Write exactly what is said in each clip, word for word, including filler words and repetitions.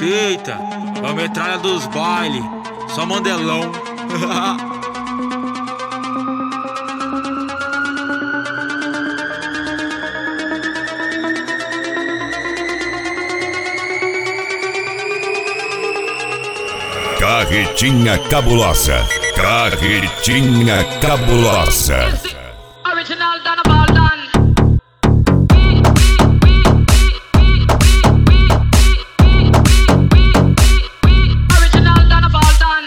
Eita, é a metralha dos baile, só mandelão. Carretinha cabulosa, carretinha cabulosa. Original Donna Baldan. Original Donna Baldan.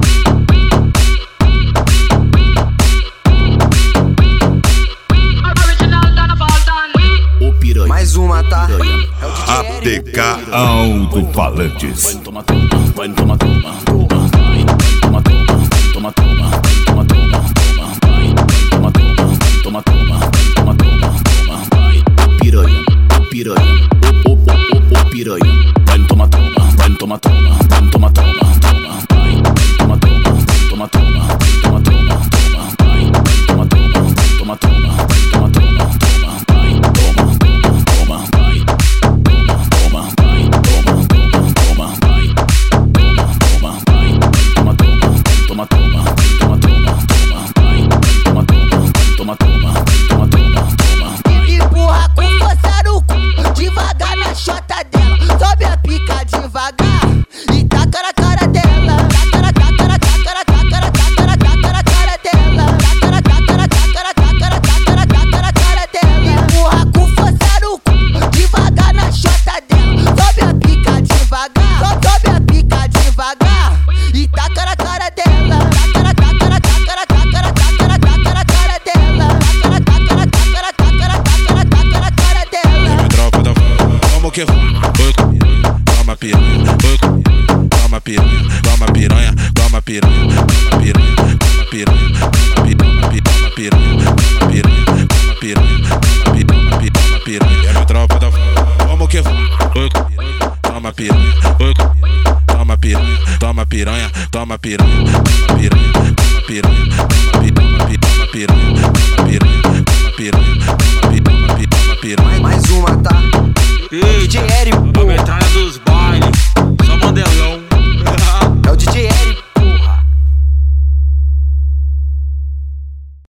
Original Donna Baldan. O piranha. Mais uma, tá? A T K Alto-Falantes. Vai toma toma, vai toma toma, toma, vai toma toma, toma toma, toma toma, toma, vai toma toma, toma toma, toma toma, toma, vai. O piranha, o piranha, o o o o piranha. Vai toma toma, vai toma toma, vai toma toma, toma, vai toma toma, toma toma, toma toma, toma, vai toma toma, toma toma, toma toma, toma, vai toma toma, toma, vai toma, vai toma, toma, vai toma, vai toma, toma, toma, toma, toma, toma, toma, vai toma, toma, toma, toma, toma, toma, toma. Empurra com força no cu, devagar na chota dela. Sobe a pica devagar e taca na cara dela. Taca na taca na taca na taca na taca na taca na cara dela. Taca na taca na taca na taca na taca na taca na cara dela. Empurra com força no cu, devagar na chota dela. Sobe a pica devagar, sobe a pica devagar e taca na cara dela. Taca na taca na taca na taca na taca na taca na cara dela. Taca na taca na taca na taca na taca na taca na cara dela. Tropa da vamos que vamos. Toma piranha, toma piranha, toma piranha, toma piranha, toma piranha, toma piranha, toma piranha, toma piranha, toma piranha, toma piranha, toma piranha. É a tropa da vamos que vamos. Toma piranha, toma piranha, toma piranha, toma piranha, toma piranha, toma piranha, toma piranha, toma piranha, toma piranha, toma piranha, toma piranha, toma piranha. Mais uma, tá? Eita, Eric,